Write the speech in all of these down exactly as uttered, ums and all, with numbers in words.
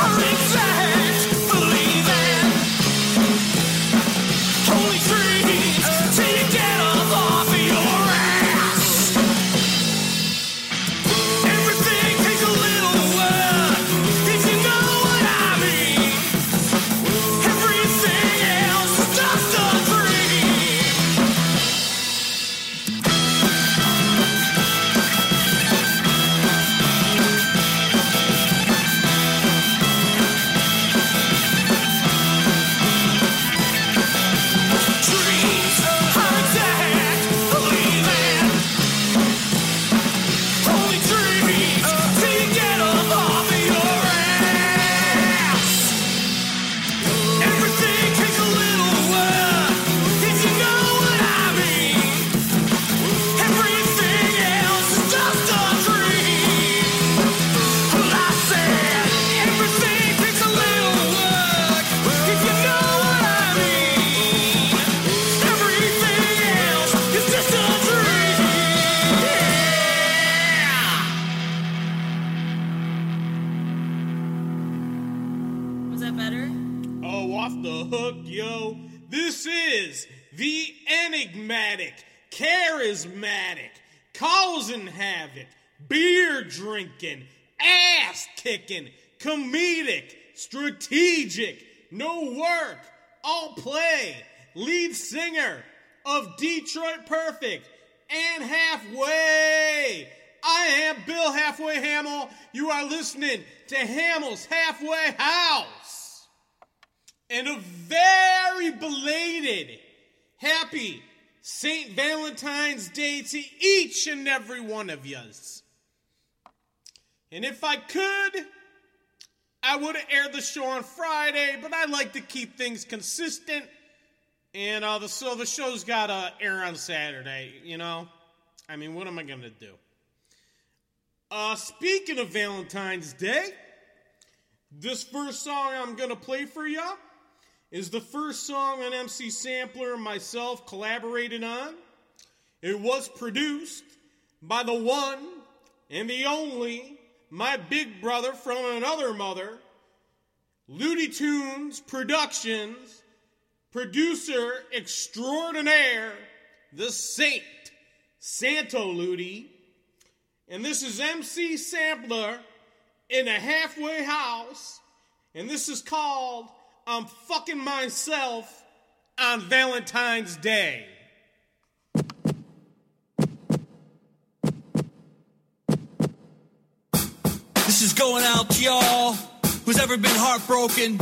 Charismatic, causing havoc, beer drinking, ass kicking, comedic, strategic, no work, all play, lead singer of Detroit Perfect and Halfway. I am Bill Halfway Hamill. You are listening to Hamill's Halfway House. And a very belated happy Saint Valentine's Day to each and every one of yous. And if I could, I would have aired the show on Friday, but I like to keep things consistent. And uh, the, so the show's got to air on Saturday, you know? I mean, what am I going to do? Uh, speaking of Valentine's Day, this first song I'm going to play for you is the first song an M C Sampler and myself collaborated on. It was produced by the one and the only, my big brother from another mother, Looney Tunes Productions, producer extraordinaire, the Saint, Santo Ludi. And this is M C Sampler in a Halfway House, and this is called I'm Fucking Myself on Valentine's Day. This is going out to y'all who's ever been heartbroken.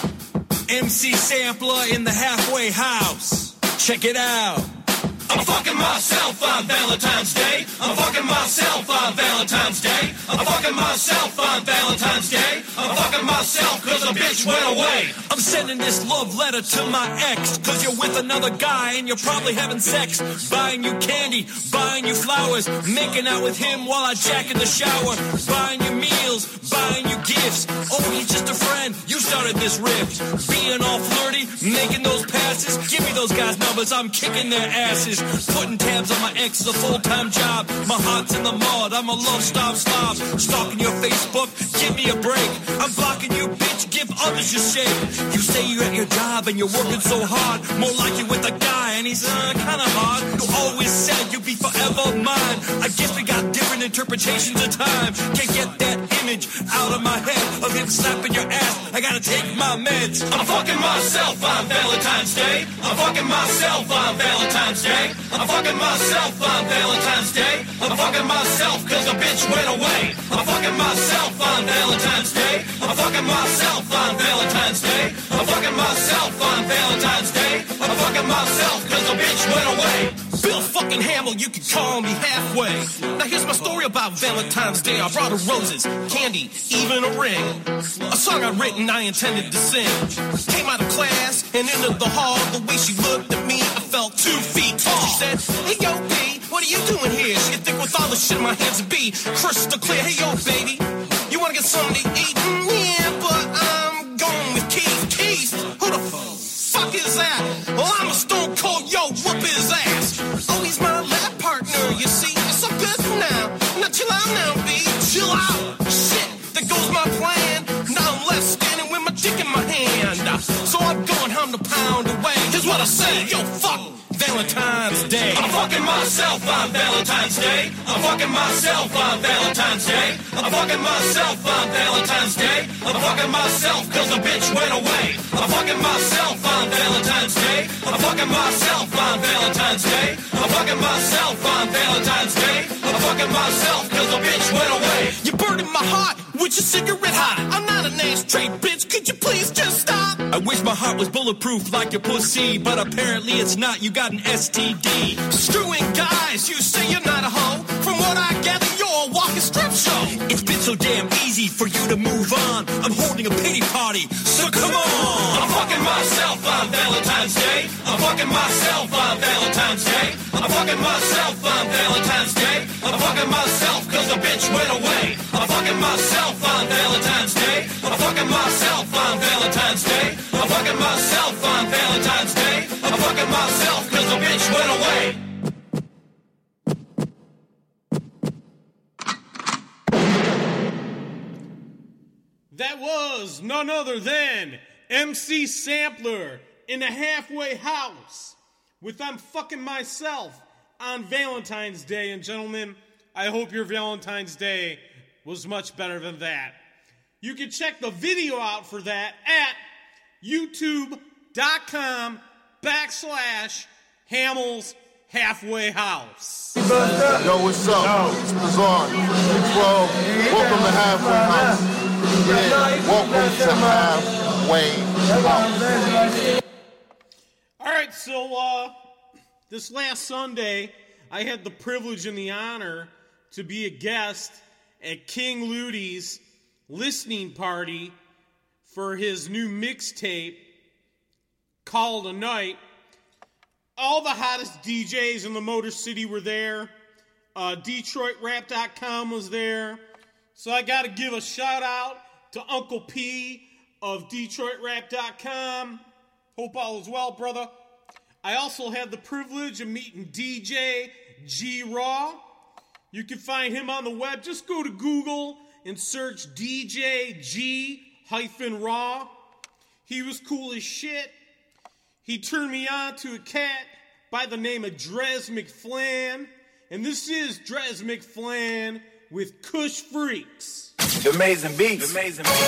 M C Sampler in the Halfway House. Check it out. I'm fucking myself on Valentine's Day. I'm fucking myself on Valentine's Day. I'm fucking myself on Valentine's Day. I'm fucking myself cause a bitch went away. I'm sending this love letter to my ex, cause you're with another guy and you're probably having sex. Buying you candy, buying you flowers, making out with him while I jack in the shower. Buying you meals, buying you gifts. Oh, he's just a friend, you started this rift. Being all flirty, making those passes. Give me those guys' numbers, I'm kicking their asses. Putting tabs on my ex is a full-time job. My heart's in the mud, I'm a love-starved slob. Stalking your Facebook, give me a break. I'm blocking you, bitch, give others your shake. You say you're at your job and you're working so hard. More like you with a guy and he's uh, kinda hard. You always said you'd be forever mine. I guess we got different interpretations of time. Can't get that image out of my head of him slapping your ass. I gotta take my meds. I'm fucking myself on Valentine's Day. I'm fucking myself on Valentine's Day. I'm fucking myself on Valentine's Day. I'm fucking myself cause a bitch went away. I'm fucking myself on Valentine's Day. I'm fucking myself on Valentine's Day. I'm fucking myself on Valentine's Day. I'm fucking myself cause a bitch went away. Bill fucking Hamill, you can call me halfway. Now here's my story about Valentine's Day. I brought her roses, candy, even a ring. A song I written I intended to sing. Came out of class and into the hall. The way she looked at me, I felt two feet tall. She said, hey yo B, what are you doing here? She think with all the shit in my hands to be crystal clear. Hey yo baby, you wanna get something to eat? Mm, yeah, but I'm going with Keith. Keith, who the fuck is that? Well, I'm a stone cold, yo, whoop his ass. Oh, he's my lab partner, you see. It's so good now. Now chill out now, B, chill out. Shit, there goes my plan. Now let's gotta say, yo, fuck Valentine's Day. I'm fucking myself on Valentine's Day. I'm fucking myself on Valentine's Day. I'm fucking myself on Valentine's Day. I'm fucking myself cause the bitch went away. I'm fucking myself on Valentine's Day. I'm fucking myself on Valentine's Day. I'm fucking myself on Valentine's Day. I'm fucking myself cause the bitch went away. You burning my heart with your cigarette hot. I'm not an ashtray, bitch. Could you please just stop? I wish my heart was bulletproof like your pussy, but apparently it's not. You got an S T D. Screwing guys, you say you're not a hoe. From what I gather, you're a walking strip show. It's been so damn easy for you to move on. I'm holding a pity party, so come on. I'm fucking myself on Valentine's Day. I'm fucking myself on Valentine's Day. I'm fucking myself on Valentine's Day. I'm fucking myself cause the bitch went away. I'm fucking myself on Valentine's Day. I'm fucking myself on Valentine's Day. I'm fucking myself on Valentine's Day. I'm fucking myself cause the bitch went away. That was none other than M C Sampler in the Halfway House with I'm Fucking Myself on Valentine's Day. And gentlemen, I hope your Valentine's Day was much better than that. You can check the video out for that at youtube.com backslash Hamill's Halfway House. Yo, what's up? It's Bizarre. twelve. Welcome to Halfway House. Yeah, welcome to Halfway House. All right, so uh, this last Sunday, I had the privilege and the honor to be a guest at King Ludi's listening party for his new mixtape called A Night. All the hottest D Js in the Motor City were there. Uh, Detroit Rap dot com was there. So I got to give a shout out to Uncle P of Detroit Rap dot com. Hope all is well, brother. I also had the privilege of meeting D J G-Raw. You can find him on the web. Just go to Google and search D J G-Raw. He was cool as shit. He turned me on to a cat by the name of Drez McFlan. And this is Drez McFlan with Kush Freaks. Amazing beats. Amazing beats.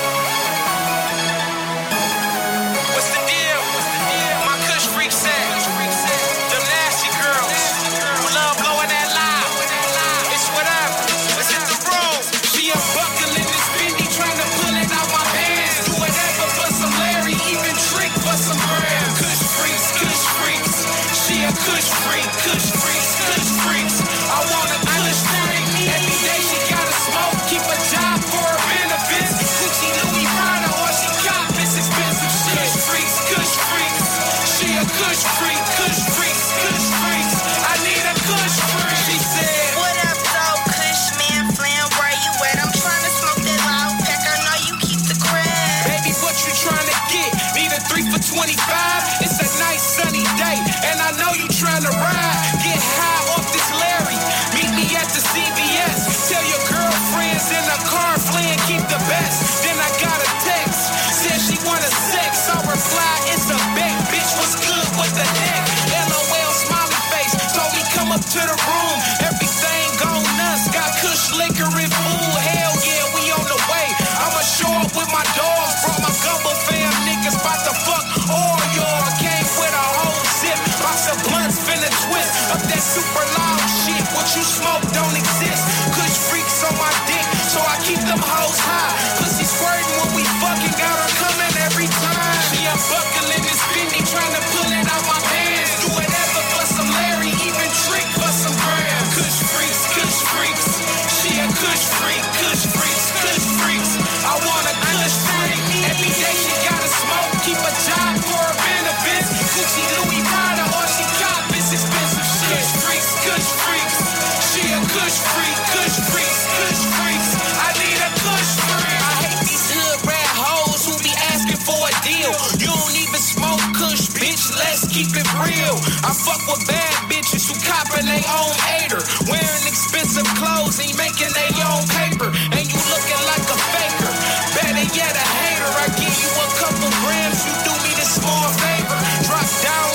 What's the deal? What's the deal? My Kush Freaks say. Them nasty girls who love blowing that loud. It's whatever. Let's hit the road. She a buckle in this Bendy trying to pull it out my hands. Do whatever but some Larry, even trick for some grams. Kush Freaks, Kush Freaks. She a Kush Freak, Kush Freaks, Kush Freaks. I want a Kush Freak. Every day she gotta smoke, keep a job for her benefits. Gucci, Louis Prada, or she cop this expensive shit. Kush Freaks, Kush Freaks. She a Kush Freak, Kush Freaks, Kush Freaks. I need a Kush Freak. She said, what up, though, Kush man, Flam, where you at? I'm trying to smoke that loud pack. I know you keep the crab. baby, what you trying to get? Need a three for twenty-five? It's a nice sunny day, and I know you trying to ride. Get high off this Larry. Meet me at the C V S. Tell your girlfriends in the car, Flynn, keep the best. Then I got a text, said she wanted sex. I reply, it's a bet. Bitch, what's good with the neck? LOL, smiley face. Told me come up to the room. Everything go nuts. Got Kush liquor and food. Hell yeah, we on the way. I'ma show up with my dogs. Brought my gumbo fam niggas bout to fuck all y'all. Came with a whole zip. Box of blunts finna twist up that super loud shit. What you smoke don't exist. Kush Freaks on my dick, so I keep them hoes high. Pussy squirting when we fucking got her coming every time. She a buckle in this Bendy trying to pull it out my pants. Do whatever for some Larry, even trick for some grams. Kush Freaks, Kush Freaks. She a Kush Freak, Kush Freaks, Kush Freaks. I want a Kush Freak. Every day she gotta smoke, keep a job for her benefits. Gucci, Louis Prada, or she cop this expensive shit. Kush Freaks, Kush Freaks. She a Kush Freak, Kush Freaks, Kush Freaks. I need a Kush Freak. I hate these hood rat hoes who be asking for a deal. You don't even smoke Kush, bitch, let's keep it real. I fuck with bad bitches who copping they own hater. Wearing expensive clothes and making they own paper. And you looking like a faker. Better yet a hater. I give you a couple grams, you do me this small favor. Drop down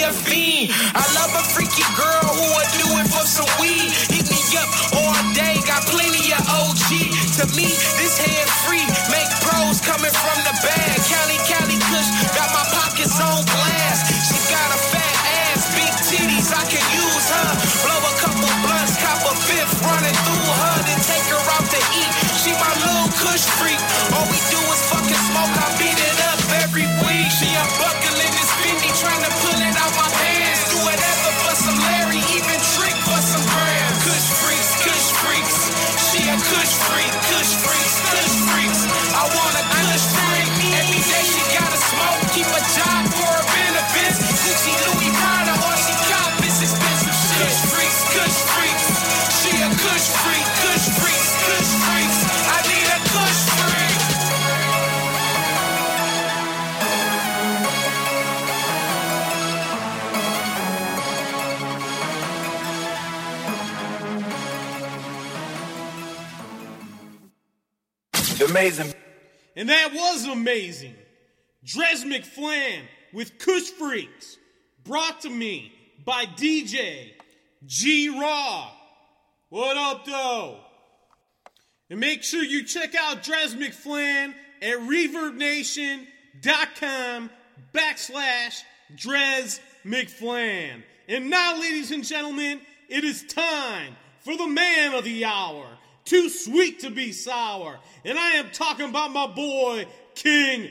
a fiend. I love a freaky girl who would do it for some weed. Hit me up all day, got plenty of O G. To me, this head free, make pros coming from the bag. Cali, Cali Kush, got my pockets on glass. She got a fat ass, big titties, I can use her. Blow a couple blunts, cop a fifth, running through her, then take her out to eat. She my little Kush freak. All we do is fucking smoke, I beat it up every week. She unbuckling this Fendi, trying to pull it out my pants. Do whatever for some Larry, even trick for some grams. Kush freaks, Kush freaks. She a Kush freak, Kush freaks, Kush freaks. I want a Kush freak. Every day she gotta smoke, keep a job for her benefits. Gucci, Louis Prada, all she got is expensive shit. Kush freaks, Kush freaks. She a Kush freak, Kush freaks, Kush freaks. I need a Kush freak. Amazing. And that was amazing. Drez McFlan with Kush Freaks, brought to me by D J G-Raw. What up, though? And make sure you check out Drez McFlan at ReverbNation.com backslash Drez McFlan. And now, ladies and gentlemen, it is time for the man of the hour. Too sweet to be sour. And I am talking about my boy, King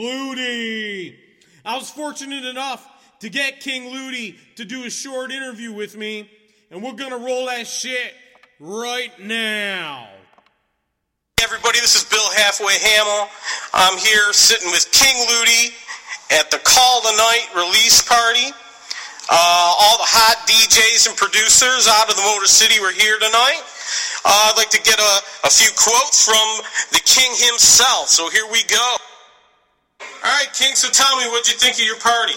Ludi. I was fortunate enough to get King Ludi to do a short interview with me, and we're gonna roll that shit right now. Hey everybody, this is Bill Halfway Hamill. I'm here sitting with King Ludi at the Call the Night release party. Uh, all the hot D Js and producers out of the Motor City were here tonight. Uh, I'd like to get a, a few quotes from the King himself, so here we go. Alright, King, so tell me, what'd you think of your party?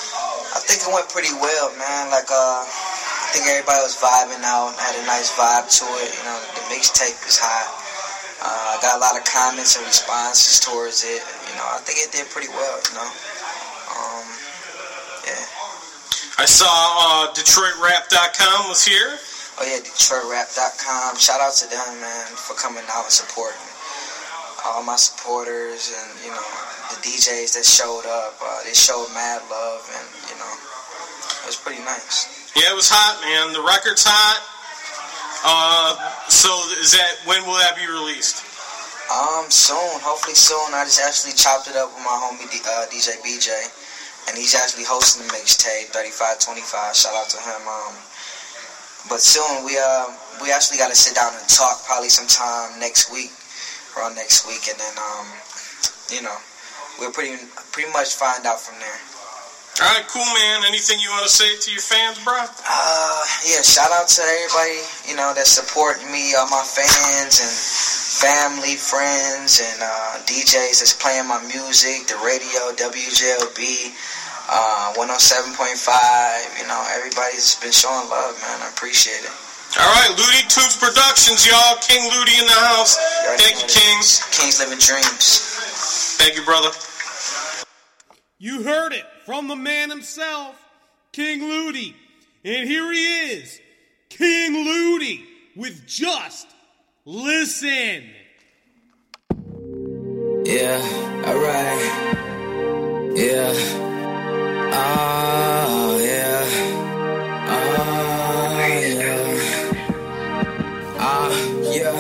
I think it went pretty well, man. Like, uh, I think everybody was vibing out, had a nice vibe to it. You know, the mixtape is hot. Uh, I got a lot of comments and responses towards it. You know, I think it did pretty well, you know. Um, yeah. I saw uh, Detroit Rap dot com was here. Oh yeah, Detroit Rap dot com. Shout out to them, man, for coming out and supporting all my supporters and, you know, the D Js that showed up. Uh, they showed mad love, and, you know, it was pretty nice. Yeah, it was hot, man. The record's hot. Uh, so is that, when will that be released? Um, soon, hopefully soon. I just actually chopped it up with my homie D, uh, D J B J, and he's actually hosting the mixtape, thirty-five twenty-five. Shout out to him. Um, But soon, we uh we actually got to sit down and talk probably sometime next week, around next week, and then, um, you know, we'll pretty pretty much find out from there. All right, cool, man. Anything you want to say to your fans, bro? Uh, yeah, shout out to everybody, you know, that's supporting me, all my fans and family, friends, and uh, D Js that's playing my music, the radio, W J L B. Uh, one oh seven point five, you know, everybody's been showing love, man. I appreciate it. All right, Ludi Toots Productions, y'all. King Ludi in the house. Thank you, Kings. Kings living dreams. Thank you, brother. You heard it from the man himself, King Ludi. And here he is, King Ludi, with Just Listen. Yeah, alright. Yeah. Oh, yeah. Oh, yeah. Ah, yeah.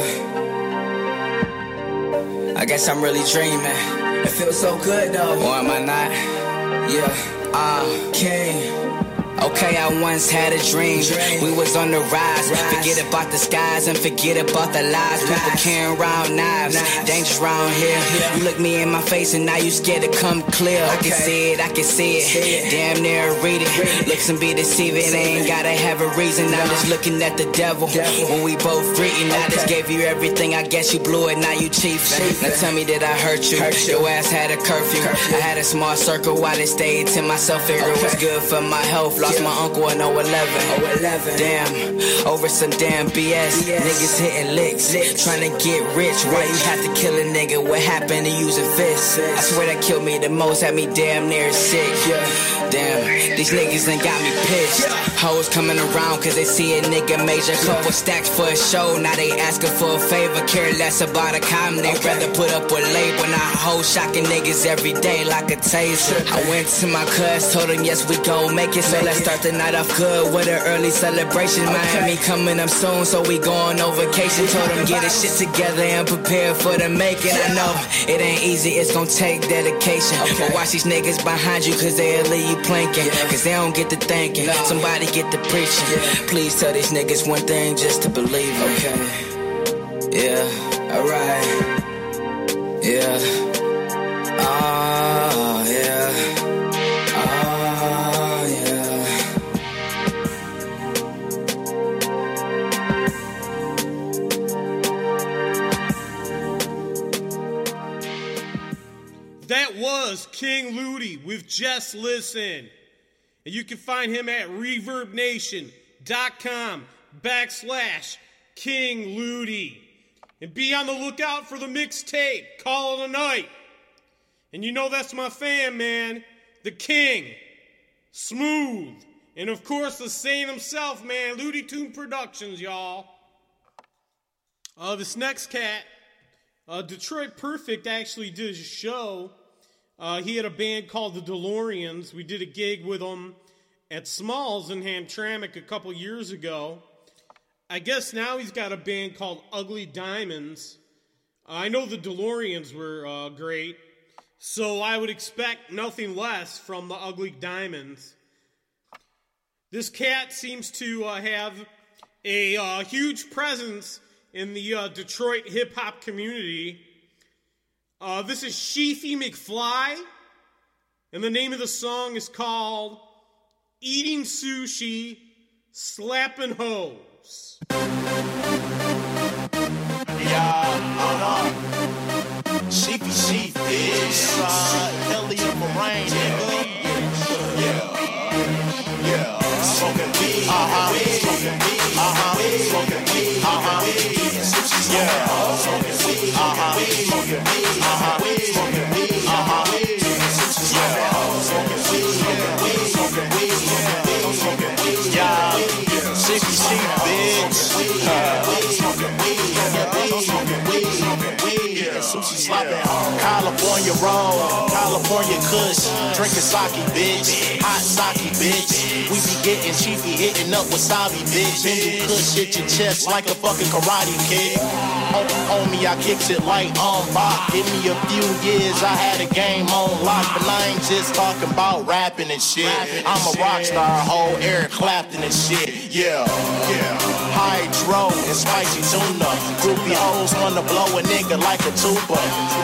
I guess I'm really dreaming. It feels so good, though. Or am I not? Yeah. Ah, King. Okay, I once had a dream. We was on the rise. Forget about the skies and forget about the lies. People carrying around knives. Dangerous around here. You look me in my face and now you scared to come clear. I can see it, I can see it. Damn near read it. Looks and be deceiving. They ain't gotta have a reason. I'm just looking at the devil. When we both reading, I just gave you everything. I guess you blew it, now you chiefin'. Now tell me that I hurt you. Your ass had a curfew. I had a small circle while they stayed to myself. Figure it was good for my health. Lost my uncle in oh eleven. Damn, over some damn B S. Niggas hitting licks, trying to get rich. Why you have to kill a nigga? What happened to using fists? I swear that killed me the most, had me damn near sick. Damn, These niggas ain't got me pissed. Hoes coming around cause they see a nigga major. Couple stacks for a show, now they asking for a favor. Care less about a comment, they rather put up with label. Now hoes shocking niggas every day like a taser. I went to my cuz, told him yes we gon' make it. So let's start the night off good with an early celebration. Miami coming up soon, so we going on vacation. Told him get his shit together and prepare for the making. I know it ain't easy, it's gon' take dedication. But watch these niggas behind you cause they'll leave you planking. Cause they don't get to thinking, somebody get to preaching. Please tell these niggas one thing just to believe it. Okay. Yeah, alright. Yeah. Oh, yeah. Oh, yeah. That was King Ludi with Just Listen. And you can find him at reverbnation.com backslash King Ludi. And be on the lookout for the mixtape, Call It a Night. And you know that's my fan, man. The King. Smooth. And of course, the saint himself, man. Ludi Tune Productions, y'all. Uh, this next cat, uh, Detroit Perfect actually did a show. Uh, he had a band called the DeLoreans. We did a gig with him at Smalls in Hamtramck a couple years ago. I guess now he's got a band called Ugly Diamonds. Uh, I know the DeLoreans were uh, great, so I would expect nothing less from the Ugly Diamonds. This cat seems to uh, have a uh, huge presence in the uh, Detroit hip-hop community. Uh, this is Sheafy McFly, and the name of the song is called Eating Sushi, Slapping Hoes. Yeah, hold on. Sheafy Sheaf is uh, Elliot Moraine, nigga. Yeah, yeah. Smoking weed, uh-huh. Smoking weed, uh-huh. Smoking weed, uh-huh. Yeah, smoking weed, uh-huh. Smoking weed, uh-huh. Smoking weed, uh-huh. Yeah, smoking weed, smoking weed, smoking weed, smoking weed, yeah. Sheafy Sheaf, bitch. Smoking weed, smoking weed, smoking weed, yeah. Sushi slopping, California roll, California kush, drinking sake, bitch. Hot sake, bitch. We be getting Sheafy, hitting up wasabi, bitch. Hindu kush hit your chest like a fucking karate kid. Homie, I kicked it like on Bach. Give me a few years, I had a game on lock. But I ain't just talking about rapping and shit. I'm a rock star, whole Eric Clapton and shit. Yeah, yeah. Hydro and spicy tuna. Groupie hoes wanna blow a nigga like a tuba.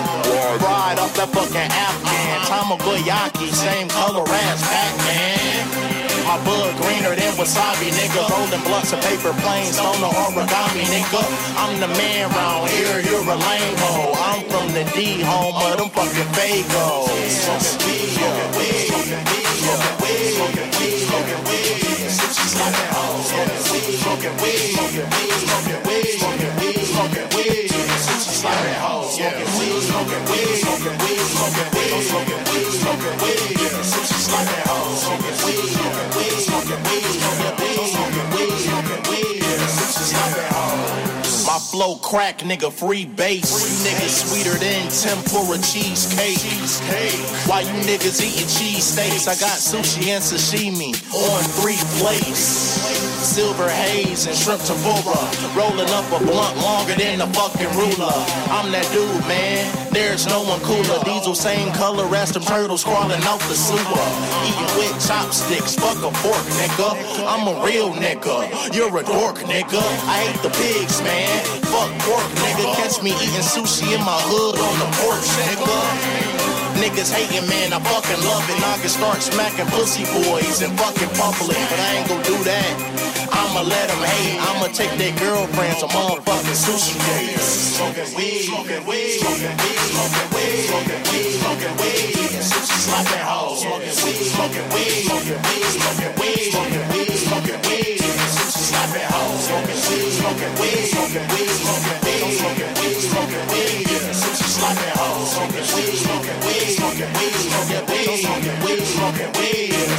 Ride up that fucking Afghan. Tamagoyaki, same color as Pac-Man. My bud greener than wasabi, nigga. Rolling blunts of paper planes on the origami, nigga. I'm the man round here, you're a lame ho. I'm from the D, home of them fucking Fagos. Smoking weed, smoking weed, smoking weed, smoking weed, smoking weed, smoking weed. Slapping hoes, smoking weed, smoking weed, smoking weed, smoking weed, smoking weed, smoking weed. Slapping hoes, smoking weed, smoking weed, smoking weed, smoking weed, smoking weed, smoking weed. Slapping hoes, smoking weed, smoking weed, smoking weed, smoking weed, smoking weed, smoking weed. Slapping hoes. My flow crack, nigga, free bass. You niggas sweeter than tempura cheesecake. Why you niggas eating cheesesteaks? I got sushi and sashimi on three plates. Silver haze and shrimp tempura. Rolling up a blunt longer than a fucking ruler. I'm that dude, man. There's no one cooler. Diesel same color as them turtles crawling out the sewer. Eating with chopsticks, fuck a fork, nigga. I'm a real nigga. You're a dork, nigga. I hate the pigs, man. Fuck pork, nigga. Catch me eating sushi in my hood on the porch, nigga. Niggas hating, man, I fucking love it. I can start smacking pussy boys in fucking public, but I ain't gon' do that. I'ma let them hate. I'ma take their girlfriends on motherfucking sushi dates. Smoking weed, smoking weed, smoking weed, smoking weed, smoking weed, smoking weed. Sushi slapping hoes. Smoking weed, smoking weed, smoking weed, smoking weed, smoking weed, smoking weed. Sushi slapping hoes. Smoking weed, smoking weed, smoking weed, smoking weed, smoking weed, smoking weed. Sushi slapping hoes. Smoking weed, smoking weed, smoking weed, smoking weed, smoking weed, smoking weed. Sushi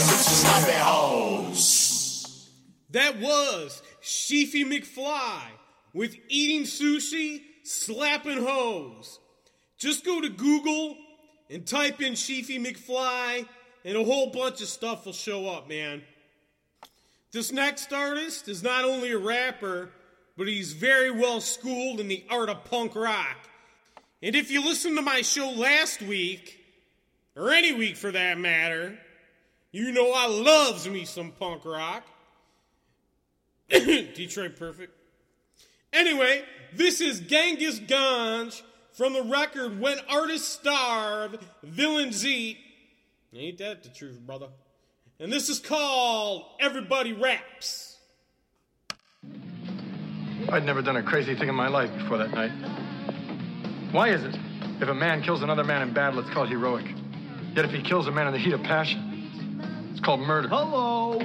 sloppy hoes. That was Sheefy McFly with Eating Sushi, Slapping Hoes. Just go to Google and type in Sheefy McFly and a whole bunch of stuff will show up, man. This next artist is not only a rapper, but he's very well schooled in the art of punk rock. And if you listened to my show last week, or any week for that matter, you know I loves me some punk rock. Detroit Perfect. Anyway, this is Genghis Ganj from the record When Artists Starve, Villains Eat. Ain't that the truth, brother? And this is called Everybody Raps. I'd never done a crazy thing in my life before that night. Why is it, if a man kills another man in battle, it's called heroic? Yet if he kills a man in the heat of passion, it's called murder. Hello!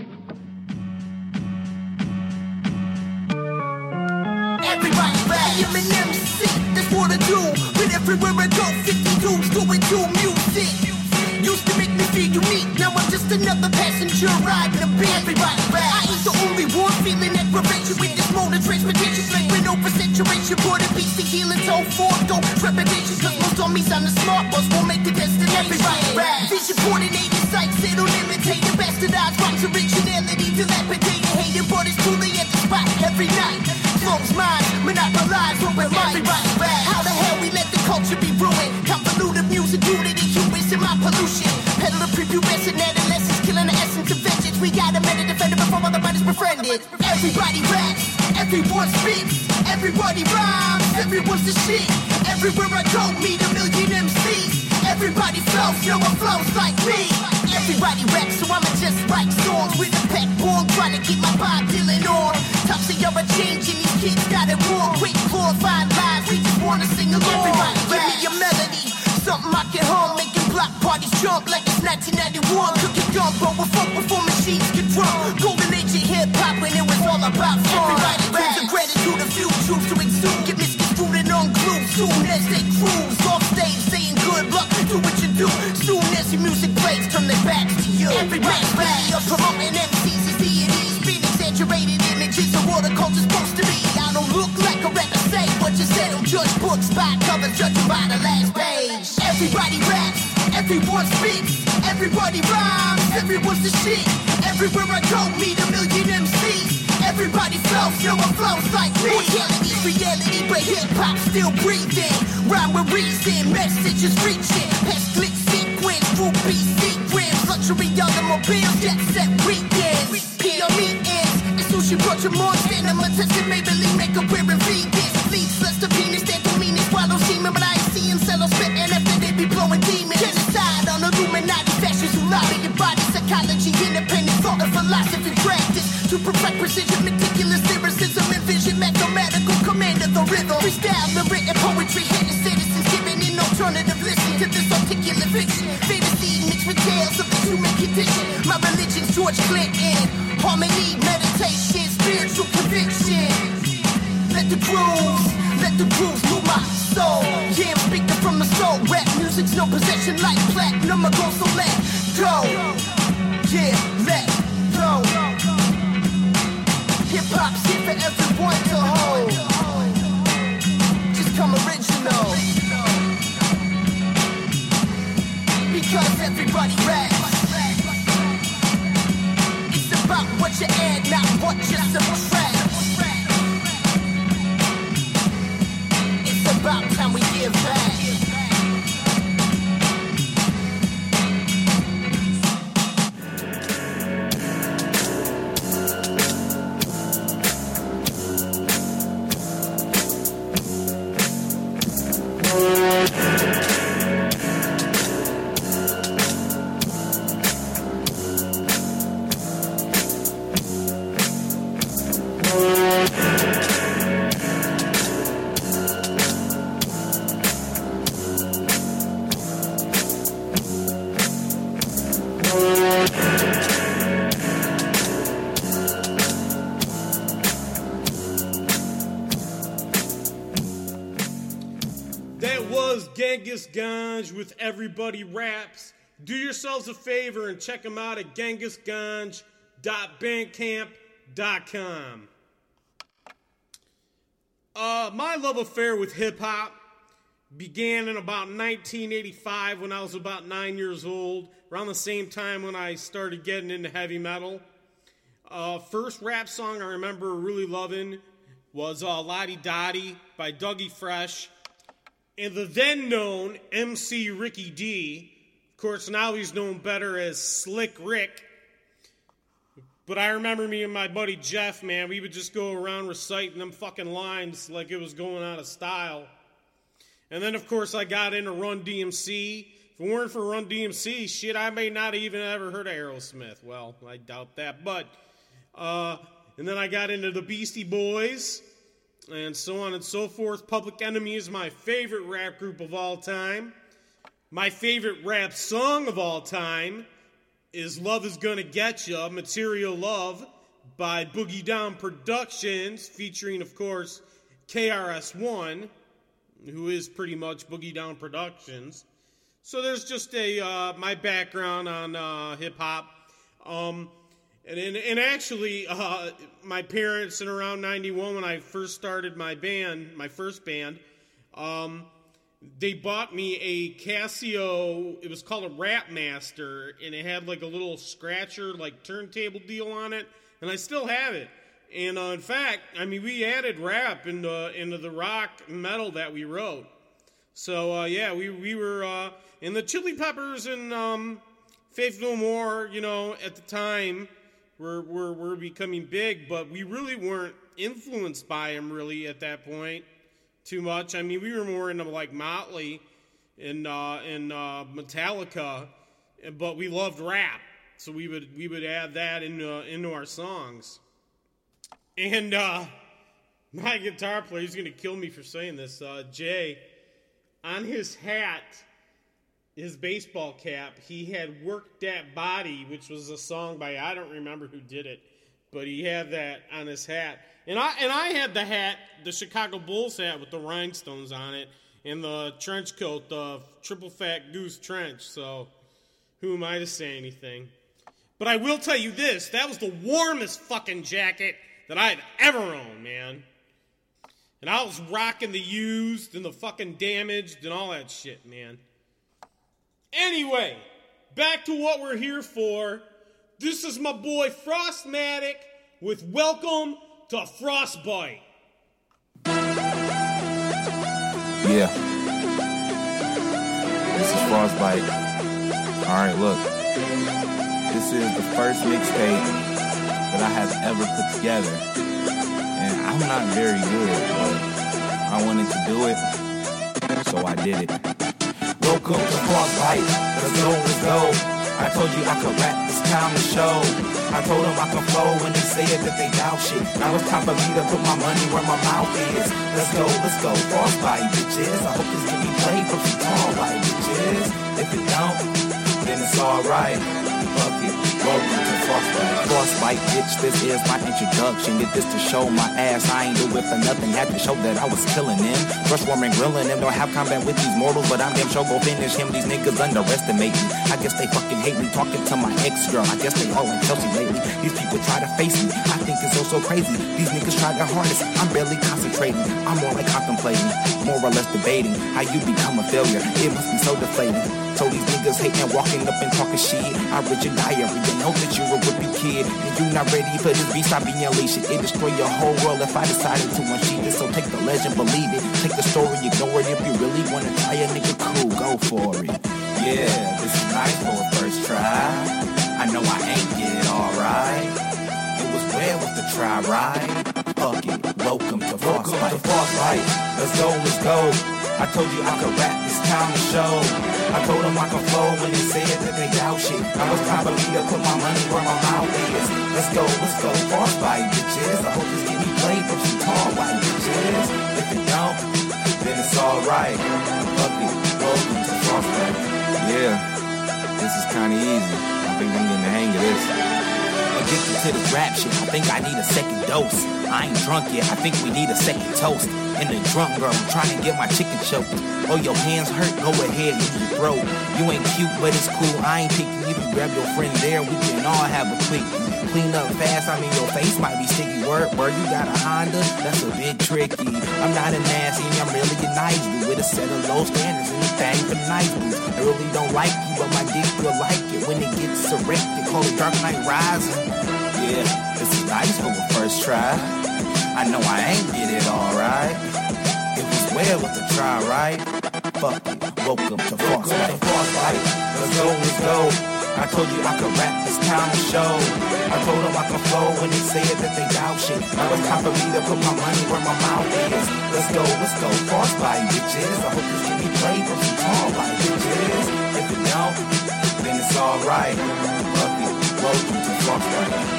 Everybody rap. I am an M C, that's what I do. But everywhere I go, fifty dudes doing do music. Used to make me feel unique, now I'm just another passenger riding a beat. Everybody rap. I ain't the only one feeling aggravation with this mode of transportation. Slanking over saturation, border beats to heal and toe forth. Go trepidation, cause most homies on the smart bus won't make the destination. Everybody rap. Vision coordinated sights, they don't imitate the bastardized rhymes, originality, dilapidated, hated, but it's true they at the spot every night. Flows mine, monopolize open mind. Everybody rap. How the hell we let the culture be ruined? Convoluted music rooted in humans and my pollution. Peddler prepubescent adolescents killing the essence of vengeance. We got a man to defend it before other bodies befriended. Everybody raps, everyone speaks, everybody rhymes, everyone's the shit. Everywhere I go, meet a million M Cs. Everybody flows, no one flows like me. Everybody raps, so I'ma just write songs with a pet born, trying to keep my Bob Dylan on. Tops of y'all are changing, these kids got it wrong. Quick, glorified lies, we just wanna sing along. Everybody give me a melody, something I can hum, making block parties jump like it's nineteen ninety-one. Cooking gumbo with funk before machines get drum. Golden age of hip hop when it was all about fun. Everybody raps, the gratitude of few truths to exude, get misconstrued and unglued. Soon as they cruise off stage, saying good luck, do what you do. Soon as your music plays, turn their backs to you. Everybody raps, you're promoting M Cs as deities, being exaggerated images of what a culture's supposed to be. I don't look like a rapper, say what you said. Don't judge books by covers, judge them by the last page. Everybody raps, everyone speaks, everybody rhymes, everyone's the shit. Everywhere I go, meet a million M Cs. Everybody flows, no one flows like me. Reality's reality, but hip-hop still breathing. Rhyme with reason, messages reaching. Past click sequence, group B sequence. Luxury automobiles, jet set weekends. P R meetings, and sushi brought your more cinema. Tested Maybelline makeup wearing vegans. Leads less to penis, that don't mean it's swallow semen. But I ain't seeing cello spit, and after they be blowing demons. Genocide on Illuminati fashions who lobby your body. Psychology, independent thought and philosophy practice. To perfect precision, meticulous lyricism, and vision, mathematical command of the rhythm. Freestyle, the written poetry, hidden citizens giving an alternative. Listen to this articulate fiction. Fantasy mixed with tales of the human condition. My religion's George Clinton. Harmony, meditation, spiritual conviction. Let the grooves, let the grooves move my soul. Yeah, I'm speaking from the soul. Rap music's no possession like platinum. I go, so let go. Yeah, let go. Hip-hop's here for everyone to hold. Just come original. Because everybody raps. It's about what you add, not what you subtract. It's about time we give back. Genghis Ganj with Everybody Raps. do yourselves a favor and check them out at genghis ganj dot bandcamp dot com. Uh, my love affair with hip-hop began in about nineteen eighty-five when I was about nine years old, around the same time when I started getting into heavy metal. Uh, first rap song I remember really loving was uh, Lottie Dottie by Dougie Fresh and the then-known M C Ricky D. Of course, now he's known better as Slick Rick. But I remember me and my buddy Jeff, man, we would just go around reciting them fucking lines like it was going out of style. And then, of course, I got into Run D M C. If it weren't for Run D M C, shit, I may not have even ever heard of Aerosmith. Well, I doubt that. But, uh, and then I got into the Beastie Boys, and so on and so forth. Public Enemy is my favorite rap group of all time. My favorite rap song of all time is Love Is Gonna Get Ya, Material Love, by Boogie Down Productions, featuring, of course, K R S One, who is pretty much Boogie Down Productions. So there's just a uh, my background on uh, hip-hop. Um, and, and, and actually, uh, my parents, in around ninety-one, when I first started my band, my first band, um, they bought me a Casio. It was called a Rap Master, and it had like a little scratcher, like turntable deal on it, and I still have it. And uh, in fact, I mean, we added rap into, into the rock metal that we wrote. So uh, yeah, we we were uh, in the Chili Peppers and um, Faith No More. You know, at the time, were were were becoming big, but we really weren't influenced by them really at that point. Too much. I mean, we were more into like Motley and uh, and uh, Metallica, but we loved rap, so we would we would add that into uh, into our songs. And uh, my guitar player, he's gonna kill me for saying this. Uh, Jay, on his hat, his baseball cap, he had "Work That Body," which was a song by I don't remember who did it, but he had that on his hat. And I and I had the hat, the Chicago Bulls hat with the rhinestones on it, and the trench coat, the Triple Fat Goose trench. So, who am I to say anything? But I will tell you this: that was the warmest fucking jacket that I've ever owned, man. And I was rocking the used and the fucking damaged and all that shit, man. Anyway, back to what we're here for. This is my boy Frostmatic with Welcome to Frostbite. Yeah. This is Frostbite. Alright, look. This is the first mixtape that I have ever put together. And I'm not very good, but I wanted to do it, so I did it. Welcome to Frostbite. Let's go, let's go. I told you I could rap, it's time to show. I told them I could flow when they said that they doubt shit. Now it's time for me to put my money where my mouth is. Let's go, let's go, Frostbite, bitches. I hope this can be played from some tall white bitches. If it don't, then it's alright. Fuck it, welcome to Frostbite. Frostbite, bitch, this is my introduction. Get this to show my ass, I ain't do it for nothing. Had to show that I was killing them. Rush warming, grilling them. Don't have combat with these mortals, but I'm damn sure go finish him. These niggas underestimate me. I guess they fucking hate me. Talking to my ex-girl, I guess they all like Chelsea lately. These people try to face me, I think it's so so crazy. These niggas try their hardest, I'm barely concentrating. I'm more like contemplating, more or less debating how you become a failure. It must be so deflating. So these niggas hating, walking up and talking shit. I read your diary, you know that you a whippy kid. And you not ready for this beast, I be unleashing. It destroy your whole world if I decided to unsheath it. So take the legend, believe it. Take the story, ignore it. If you really wanna try a nigga, cool, go for it. Yeah, this is nice for a first try. I know I ain't get it alright. It was well with the try, right? Fuck it, welcome to Frostbite. Welcome to Frostbite. Let's go, let's go. I told you I could rap, it's time to show. I told them I could flow when they said that they doubt shit. Now it's time for me to put my money where my mouth is. Let's go, let's go, Frostbite, bitches. I hope this can be played from some tall white bitches. If it don't, then it's alright. Fuck it, welcome to Frostbite. Yeah, this is kinda easy. I think I'm getting the hang of this. addicted to the rap shit. I think I need a second dose. I ain't drunk yet, I think we need a second toast. And the drunk girl, I'm trying to get my chicken choked. Oh, your hands hurt? Go ahead, use your throat. You ain't cute, but it's cool. I ain't picky. If you grab your friend there, we can all have a quick clean up fast. I mean, your face might be sticky. Word, word, you got a Honda? That's a bit tricky. I'm not a nasty, I'm really a nice dude with a set of low standards and a thing for nice dudes. I really don't like you, but my dick will like it when it gets erected. Call it Dark Knight Rising. Yeah, this is nice for a first try. I know I ain't get it all right. It was well with the try, right? Fuck it, welcome to Frostbite. Frostbite, let's go, let's go. I told you I could rap this time of show. I told them I could flow when they said that they doubt shit. Now it's time for me to put my money where my mouth is. Let's go, let's go, Frostbite, bitches. I hope this can be played from some tall white bitches. If it don't, then it's alright. Fuck it, welcome to Frostbite.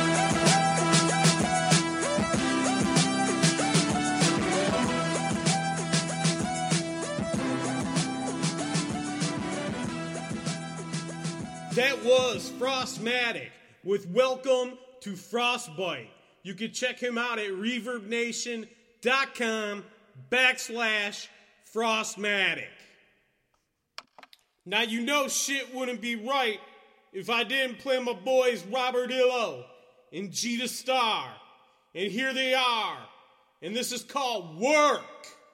That was Frostmatic with Welcome to Frostbite. You can check him out at reverbnation.com backslash Frostmatic. Now you know shit wouldn't be right if I didn't play my boys Robert Illo and Gita Star. And here they are. And this is called Work.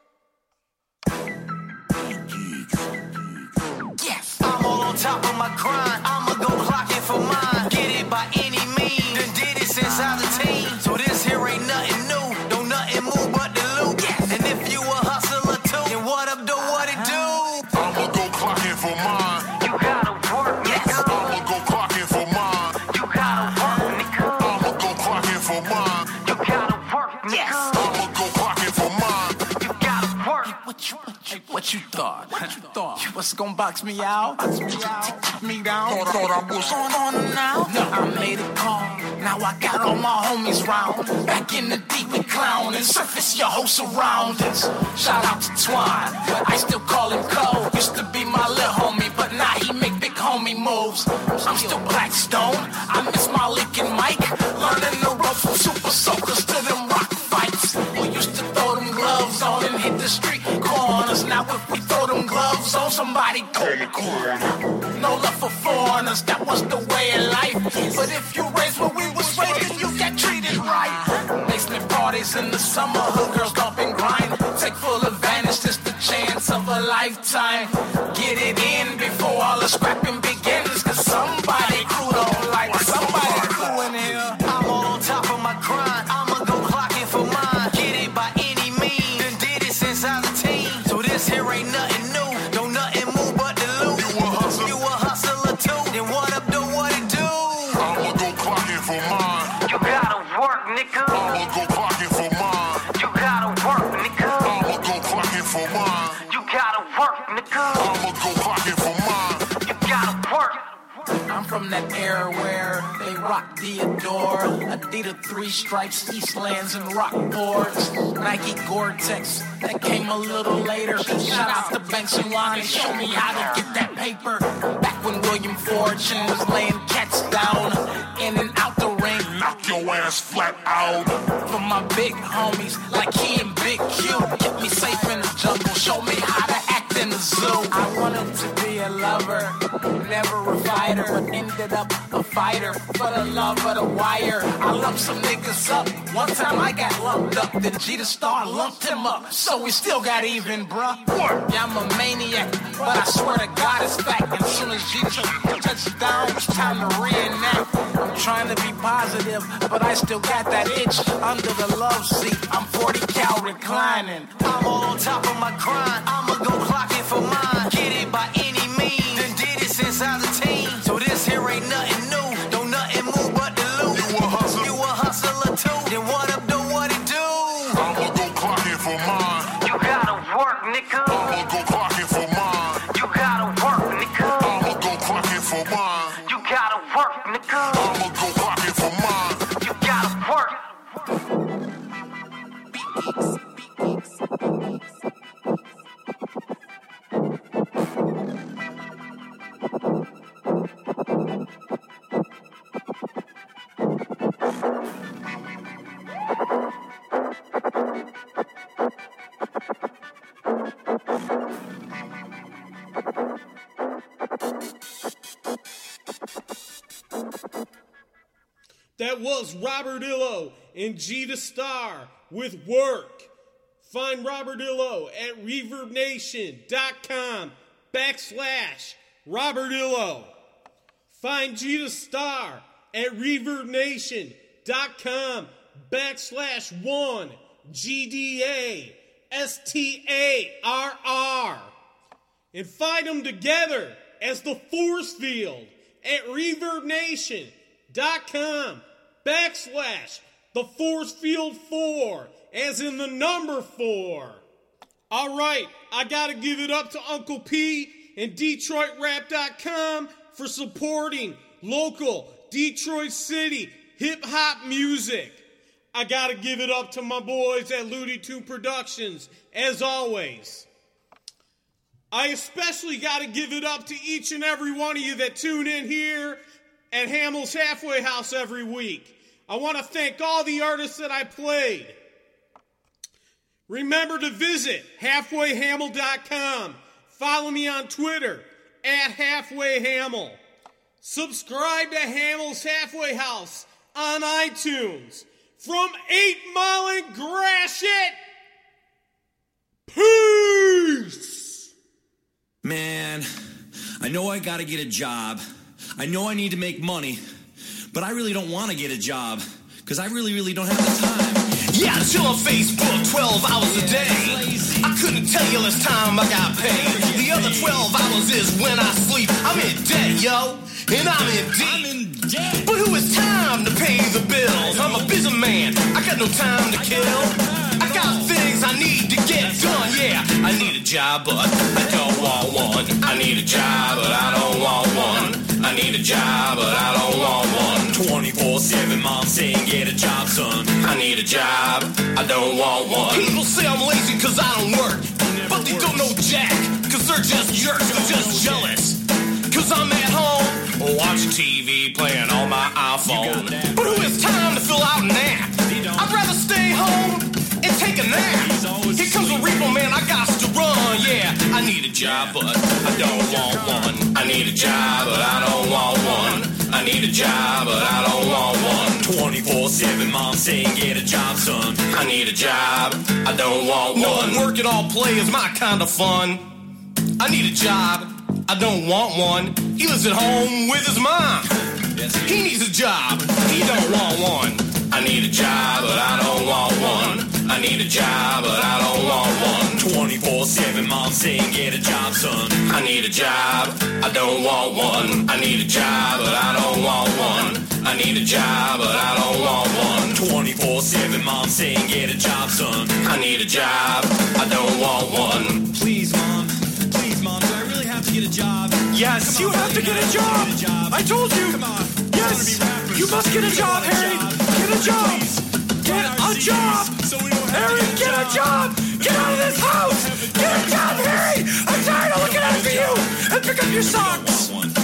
Yes, I'm all on top of my grind. I'ma go clock it for mine. Get it by any means. Done did it since I was a teen. So this here ain't nothing new. Don't nothing move but the loot. Yes. And if you a hustler too, then what up, do what it do? I'ma go clock it for mine. You gotta work, nigga. I'ma go clock it for mine. You gotta work, nigga. I'ma go clock it for mine. You gotta work, nigga. I'ma go clock it for mine. You gotta work. What you, what you, what you thought? What you thought? You was gonna box me out? Box me out? Take me down? Thought, thought I was going on now? No, I made a call. Now I got all my homies round. Back in the deep and clown and surface your whole surroundings. Shout out to Twine, but I still call him Cole. Used to be my little homie, but now he make big homie moves. I'm still Blackstone. I miss my lick and Mike. Learning the ropes from super soakers to them rock fights. We used to throw them gloves on and hit the street corners. Now if we throw them gloves on, somebody call the corner. No love for foreigners, that was the way of life. But if you raised where we was raised, then you get treated right. Basement parties in the summer, hood girls dump and grind. Take full advantage, this the chance of a lifetime. Get it in before all the scrapping begins. Cause somebody crew don't like somebody crew in here. I'm all on top of my grind. I'ma go clock it for mine. Get it by any means. Done did it since I was a teen. So this here ain't nothing new. Don't nothing move but the loot. You a hustler? You a hustler too. Then what up, do what it do? I'ma go clock it for mine. You gotta work, nigga. I'ma go clock it for mine. You gotta work, nigga. I'ma go clock it for mine. You gotta work, nigga. I'ma go clock it for mine. You gotta work. I'm from that era where they rock Theodore, Adidas three stripes, Eastlands and Rockports, Nike Gore-Tex, that came a little later. Shout out to Banks and Lonnie, show me how to get that paper. Back when William Fortune was laying cats down, in and out the ring. Knock your ass flat out. For my big homies, like he and Big Q, keep me safe in the jungle, show me how to act in the zoo. I wanted to be a lover, never a fighter, but ended up a fighter for the love of the wire. I lumped some niggas up. One time I got lumped up, then Gita Star lumped him up. So we still got even, bruh. Yeah, I'm a maniac, but I swear to God it's fact. As soon as Gita touched down, it's time to reenact. I'm trying to be positive, but I still got that itch under the love seat. I'm forty cal reclining. I'm all on top of my grind. I'ma go clock it for mine. Get it by any means. Done did it since I was a teen. So this here ain't nothing new. Don't nothing move but the loot. You a hustler? You a hustler too. Then what up, do what it do? I'ma go clock it for mine. You gotta work, nigga. I'ma go clock it for mine. You gotta work, nigga. I'ma go clock it for mine. You gotta work, nigga. I'ma go clock it for mine. You gotta work. That was Robert Illo and G the Star with Work. Find Robert Illo at ReverbNation.com backslash Robert Illo. Find G the Star at ReverbNation.com backslash one G D A S T A R R. And find them together as the Force Field at ReverbNation.com backslash the Force Field four, as in the number four. All right, I gotta give it up to Uncle P and Detroit Rap dot com for supporting local Detroit City hip-hop music. I gotta give it up to my boys at Looney Tune Productions, as always. I especially gotta give it up to each and every one of you that tune in here at Hamill's Halfway House every week. I want to thank all the artists that I played. Remember to visit halfway hamil dot com. Follow me on Twitter at halfwayhamil. Subscribe to Hamill's Halfway House on iTunes. From eight Mile and Gratiot, peace! Man, I know I gotta get a job. I know I need to make money, but I really don't want to get a job, because I really, really don't have the time. Yeah, I chill on Facebook twelve hours a day. I couldn't tell you last time I got paid. The other twelve hours is when I sleep. I'm in debt, yo, and I'm in deep. But who has time to pay the bills? I'm a busy man, I got no time to kill. I got things I need to get done, yeah. I need a job, but I don't want one. I need a job, but I don't want one. I need a job, but I don't want one. twenty-four seven, mom saying get a job, son. I need a job, I don't want one. People say I'm lazy cause I don't work, but they don't know jack, cause they're just jerks, they're just jealous. Cause I'm at home, watching T V, playing on my iPhone. But who has time to fill out an app? I'd rather stay home and take a nap. Here comes a repo, man, I got to run, yeah. I need a job, but I don't want one. I need a job, but I don't want one. I need a job, but I don't want one. twenty-four seven, mom saying get a job, son. I need a job, I don't want one. No, work and all play is my kind of fun. I need a job, I don't want one. He lives at home with his mom. He needs a job, he don't want one. I need a job, but I don't want one. I need a job, but I don't want one. twenty-four seven, mom saying get a job, son. I need a job, I don't want one. I need a job, but I don't want one. I need a job, but I don't want one. twenty-four seven, mom saying get a job, son. I need a job, I don't want one. Please, mom. Please, mom, do I really have to get a job? Yes, on, you have to get a job. Get a job. I told you. Come on. Yes, you must get a job, Harry. Get a job. Get a job. Harry, get a job. Get out of this house. Get a job, Harry. I'm tired of looking after you. And pick up your socks.